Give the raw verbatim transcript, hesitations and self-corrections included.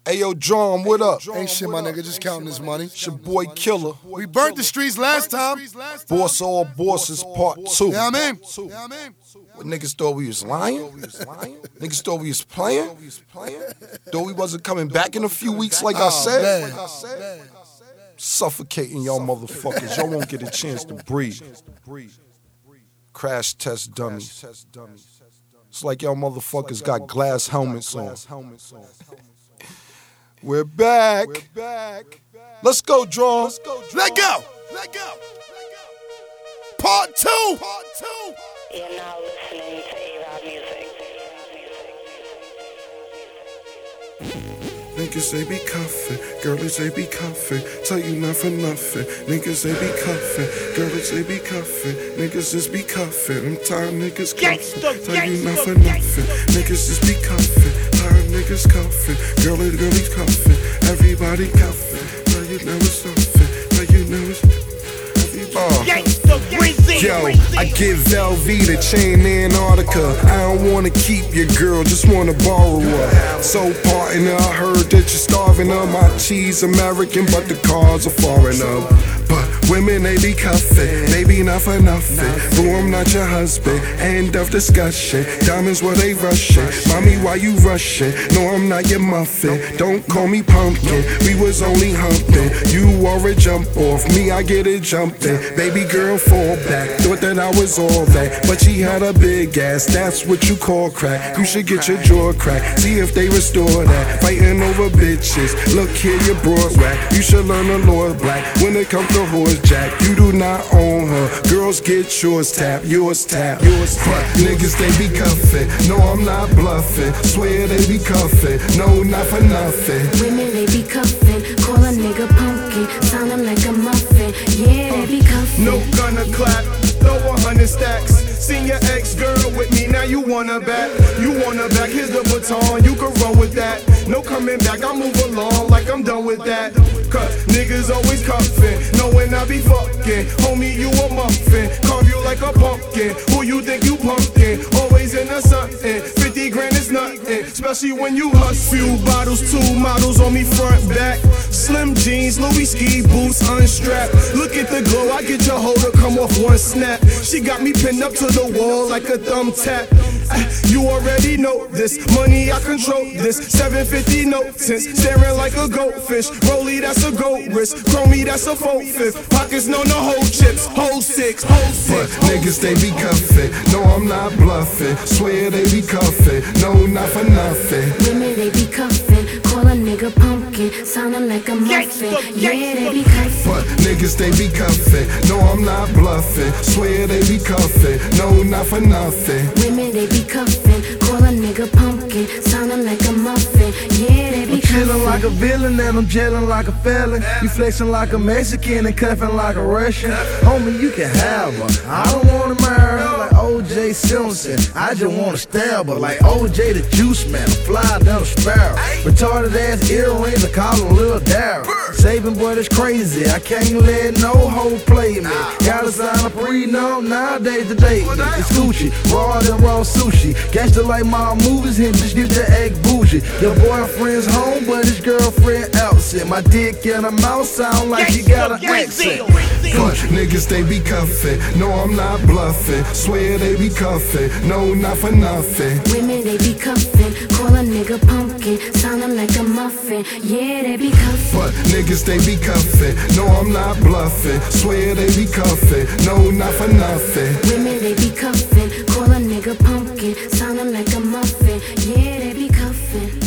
Hey yo, John, what up? Ain't shit, my nigga, just counting this money. It's your boy Killer. We burnt the streets last time. Boss All Bosses Part two. Yeah, I mean. What niggas thought we was lying? Niggas thought we was playing? Thought we wasn't coming back in a few weeks like I said? Man. Suffocating y'all motherfuckers. Y'all won't get a chance to breathe. Crash test dummies. It's like y'all motherfuckers got glass helmets on. We're back. Let's go, Draw. Let go. Let go. Part two. Part two. You're now listening to A-Rod Music. Niggas they be cuffin', girlies they be cuffin', tell you not for nothing. Niggas they be cuffin', girlies they be cuffin', niggas just be cuffin'. I'm tired niggas cuffin', tell you not for nothing. Niggas just be cuffin', tired niggas cuffin', girlies girlies cuffin', everybody cuffin', tell you never something, tell you never. Uh. Yo, I give L V the chain Antarctica. I don't wanna keep your girl, just wanna borrow her. So partner, I heard that you're starving her. My cheese American, but the cars are foreigner. But women, they be cuffin', maybe not for nothing. Boo, I'm not your husband, end of discussion. Diamonds, where they rushin', mommy, why you rushin'? No, I'm not your muffin, don't call me pumpkin. We was only humping, you wore a jump off. Me, I get it jumping. Baby girl, fall back, thought that I was all that. But she had a big ass, that's what you call crack. You should get your jaw cracked, see if they restore that. Fighting over bitches, look here, you broad rack. You should learn the Lord black when it comes to horse jack. You do not own her, girls get yours tapped, yours tapped, yours tapped. Niggas, they be cuffin', no, I'm not bluffing. Swear they be cuffin', no, not for nothing. Women, they be cuffin', call a nigga pumpkin, soundin' like a muffin. Yeah, they be cuffin'. No gonna clap, throw a hundred stacks. Seen your ex-girl with me, now you wanna back. You wanna back, here's the baton, you can run with that. No coming back, I move along like I'm done with that. Cause niggas always cuffin', knowing I be fucking. Homie, you a muffin, carve you like a pumpkin. Who you think you pumpkin? Always in the something, fifty grand is nothing. Especially when you hustle. Few bottles, two models on me front, back. Slim jeans, Louis ski boots unstrapped. Look at the glow, I get your holder, come off one snap. She got me pinned up to the wall like a thumbtack. Uh, you already know this, money I control this. seven fifty note tints, staring like a goldfish. Rollie, that's a gold wrist. Chromie, that's a four fifth. Pockets known to hold chips, hold six, hold six. But niggas, they be cuffin', no, I'm not bluffing. Swear they be cuffin', no, not for nothing. Women, they be cuffin', call a nigga pumpkin, soundin' like a muffin. Yeah, they be cuffin'. But niggas, they be cuffin', no, I'm not bluffing. Swear they be cuffin', no, not for nothing. Women, they be cuffin', call a nigga pumpkin, soundin' like a muffin. Yeah, they be I'm chillin' cuffin'. like a villain and I'm jellin' like a felon. You flexin' like a Mexican and cuffin' like a Russian. Homie, you can have her. I don't wanna marry her like O J Simpson. I just wanna stab her like O J the Juice Man. I'm fly down a sparrow. Retarded ass earrings, I call her Lil Darryl. Saving boy, that's crazy. I can't let no hoe play me. Gotta sign a prenup nowadays today. It's Gucci, raw and raw sushi. Gangsta like my movies, him just get the egg bougie. Your boyfriend's home, but his girlfriend outside. My dick in her mouth sound like you got an accent. But niggas, they be cuffin', no, I'm not bluffing. Swear they be cuffin', no, not for nothing. Women, they be cuffin', call a nigga pumpkin, soundin' like a muffin. Yeah, they be cuffin'. But niggas, they be cuffin', no, I'm not bluffing. Swear they be cuffin', no, not for nothing. Women, they be cuffin', call a nigga pumpkin, soundin' like a muffin. Yeah, they be cuffin'.